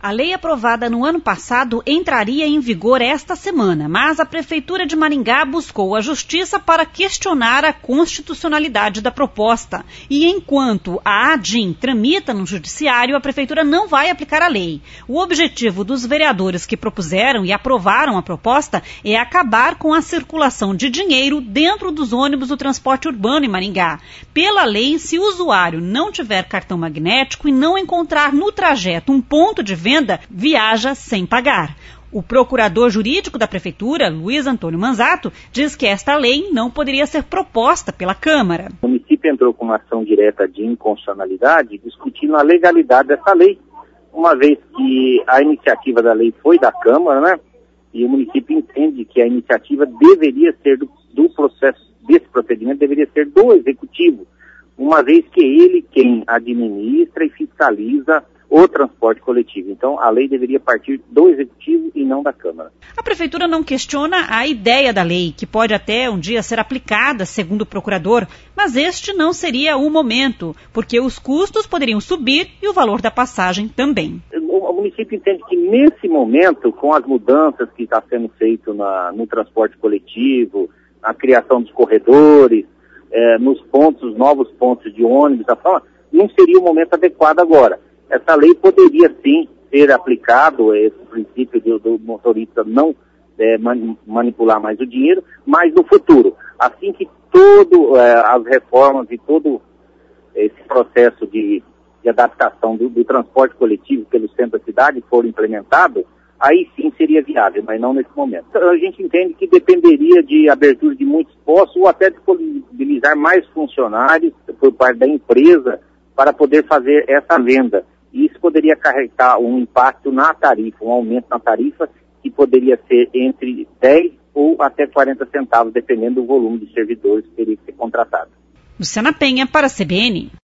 A lei aprovada no ano passado entraria em vigor esta semana, mas a Prefeitura de Maringá buscou a Justiça para questionar a constitucionalidade da proposta. E enquanto a ADIM tramita no Judiciário, a Prefeitura não vai aplicar a lei. O objetivo dos vereadores que propuseram e aprovaram a proposta é acabar com a circulação de dinheiro dentro dos ônibus do transporte urbano em Maringá. Pela lei, se o usuário não tiver cartão magnético e não encontrar no trajeto um ponto de venda, viaja sem pagar. O procurador jurídico da Prefeitura, Luiz Antônio Manzato, diz que esta lei não poderia ser proposta pela Câmara. O município entrou com uma ação direta de inconstitucionalidade discutindo a legalidade dessa lei, uma vez que a iniciativa da lei foi da Câmara, né? E o município entende que a iniciativa deveria ser do processo, desse procedimento deveria ser do Executivo, uma vez que é ele quem administra e fiscaliza o transporte coletivo. Então, a lei deveria partir do Executivo e não da Câmara. A Prefeitura não questiona a ideia da lei, que pode até um dia ser aplicada, segundo o procurador, mas este não seria o momento, porque os custos poderiam subir e o valor da passagem também. O município entende que, nesse momento, com as mudanças que está sendo feito no transporte coletivo, na criação dos corredores, nos novos pontos de ônibus, não seria o momento adequado agora. Essa lei poderia sim ser aplicado, esse princípio do motorista não manipular mais o dinheiro, mas no futuro, assim que todas as reformas e todo esse processo de adaptação do transporte coletivo pelo centro da cidade for implementado, aí sim seria viável, mas não nesse momento. A gente entende que dependeria de abertura de muitos postos ou até disponibilizar mais funcionários por parte da empresa para poder fazer essa venda. Isso poderia acarretar um impacto na tarifa, um aumento na tarifa que poderia ser entre 10 ou até 40 centavos, dependendo do volume de servidores que teria que ser contratado. Luciana Penha para a CBN.